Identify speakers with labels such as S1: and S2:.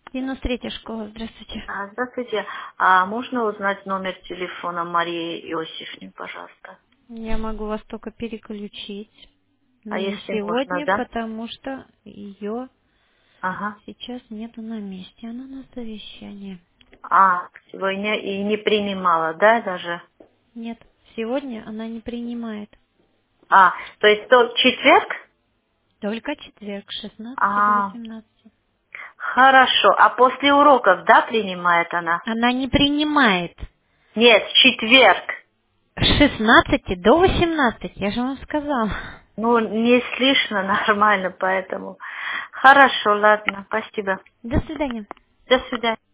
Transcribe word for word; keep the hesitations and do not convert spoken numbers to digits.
S1: девяносто третья школа, здравствуйте.
S2: А, здравствуйте. А можно узнать номер телефона Марии Иосифовны, пожалуйста?
S1: Я могу вас только переключить, но
S2: А
S1: не
S2: если можно,
S1: сегодня,
S2: да?
S1: потому что ее
S2: Ага.
S1: сейчас нету на месте. Она на совещании.
S2: А, сегодня и не принимала, да, даже?
S1: Нет, сегодня она не принимает.
S2: А, то есть то четверг?
S1: Только четверг, с шестнадцати до
S2: А,
S1: восемнадцати.
S2: хорошо. А после уроков, да, принимает она?
S1: Она не принимает.
S2: Нет, в четверг.
S1: С шестнадцати до восемнадцати, я же вам сказала.
S2: Ну, не слышно нормально, поэтому. Хорошо, ладно, спасибо.
S1: До свидания.
S2: До свидания.